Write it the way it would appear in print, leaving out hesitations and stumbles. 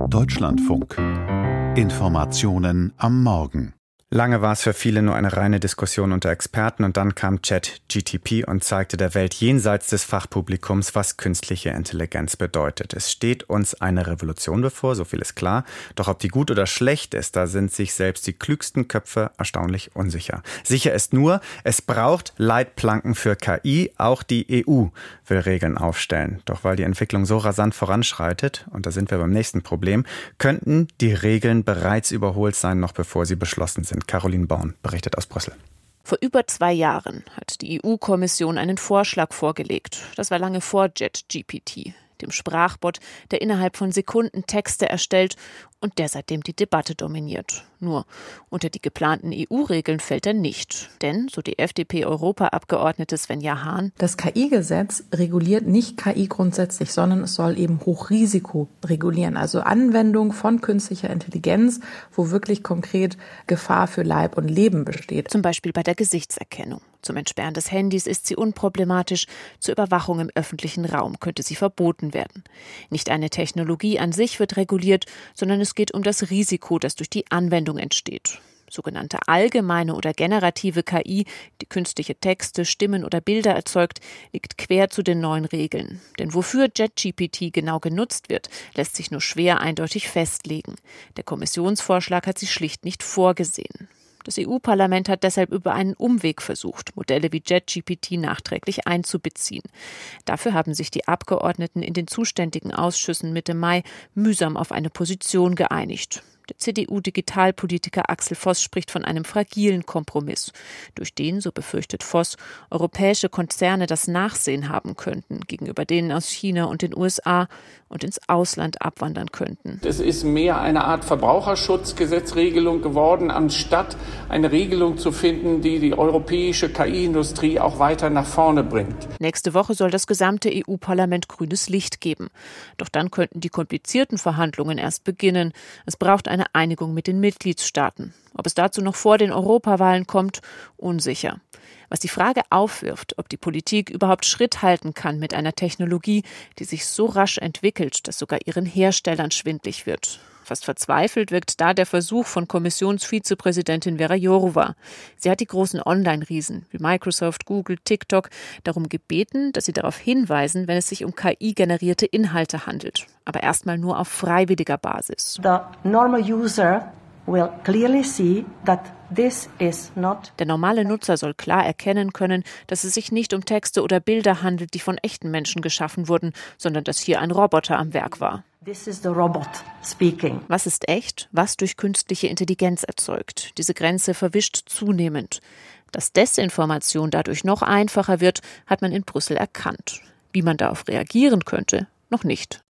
Deutschlandfunk. Informationen am Morgen. Lange war es für viele nur eine reine Diskussion unter Experten und dann kam ChatGPT und zeigte der Welt jenseits des Fachpublikums, was künstliche Intelligenz bedeutet. Es steht uns eine Revolution bevor, so viel ist klar. Doch ob die gut oder schlecht ist, da sind sich selbst die klügsten Köpfe erstaunlich unsicher. Sicher ist nur, es braucht Leitplanken für KI. Auch die EU will Regeln aufstellen. Doch weil die Entwicklung so rasant voranschreitet, und da sind wir beim nächsten Problem, könnten die Regeln bereits überholt sein, noch bevor sie beschlossen sind. Caroline Born berichtet aus Brüssel. Vor über 2 Jahren hat die EU-Kommission einen Vorschlag vorgelegt. Das war lange vor ChatGPT, dem Sprachbot, der innerhalb von Sekunden Texte erstellt und der seitdem die Debatte dominiert. Nur unter die geplanten EU-Regeln fällt er nicht. Denn, so die FDP-Europaabgeordnete Svenja Hahn, das KI-Gesetz reguliert nicht KI grundsätzlich, sondern es soll eben Hochrisiko regulieren. Also Anwendung von künstlicher Intelligenz, wo wirklich konkret Gefahr für Leib und Leben besteht. Zum Beispiel bei der Gesichtserkennung. Zum Entsperren des Handys ist sie unproblematisch. Zur Überwachung im öffentlichen Raum könnte sie verboten werden. Nicht eine Technologie an sich wird reguliert, sondern es geht um das Risiko, das durch die Anwendung entsteht. Sogenannte allgemeine oder generative KI, die künstliche Texte, Stimmen oder Bilder erzeugt, liegt quer zu den neuen Regeln. Denn wofür ChatGPT genau genutzt wird, lässt sich nur schwer eindeutig festlegen. Der Kommissionsvorschlag hat sie schlicht nicht vorgesehen. Das EU-Parlament hat deshalb über einen Umweg versucht, Modelle wie ChatGPT nachträglich einzubeziehen. Dafür haben sich die Abgeordneten in den zuständigen Ausschüssen Mitte Mai mühsam auf eine Position geeinigt. Der CDU-Digitalpolitiker Axel Voss spricht von einem fragilen Kompromiss, durch den, so befürchtet Voss, europäische Konzerne das Nachsehen haben könnten gegenüber denen aus China und den USA und ins Ausland abwandern könnten. Es ist mehr eine Art Verbraucherschutzgesetzregelung geworden, anstatt eine Regelung zu finden, die die europäische KI-Industrie auch weiter nach vorne bringt. Nächste Woche soll das gesamte EU-Parlament grünes Licht geben. Doch dann könnten die komplizierten Verhandlungen erst beginnen. Es braucht eine Einigung mit den Mitgliedstaaten. Ob es dazu noch vor den Europawahlen kommt, unsicher. Was die Frage aufwirft, ob die Politik überhaupt Schritt halten kann mit einer Technologie, die sich so rasch entwickelt, dass sogar ihren Herstellern schwindlig wird. Fast verzweifelt wirkt da der Versuch von Kommissionsvizepräsidentin Věra Jourová. Sie hat die großen Online-Riesen wie Microsoft, Google, TikTok darum gebeten, dass sie darauf hinweisen, wenn es sich um KI-generierte Inhalte handelt. Aber erstmal nur auf freiwilliger Basis. The normal user will clearly see that this is not. Der normale Nutzer soll klar erkennen können, dass es sich nicht um Texte oder Bilder handelt, die von echten Menschen geschaffen wurden, sondern dass hier ein Roboter am Werk war. This is the robot speaking. Was ist echt, was durch künstliche Intelligenz erzeugt? Diese Grenze verwischt zunehmend. Dass Desinformation dadurch noch einfacher wird, hat man in Brüssel erkannt. Wie man darauf reagieren könnte, noch nicht.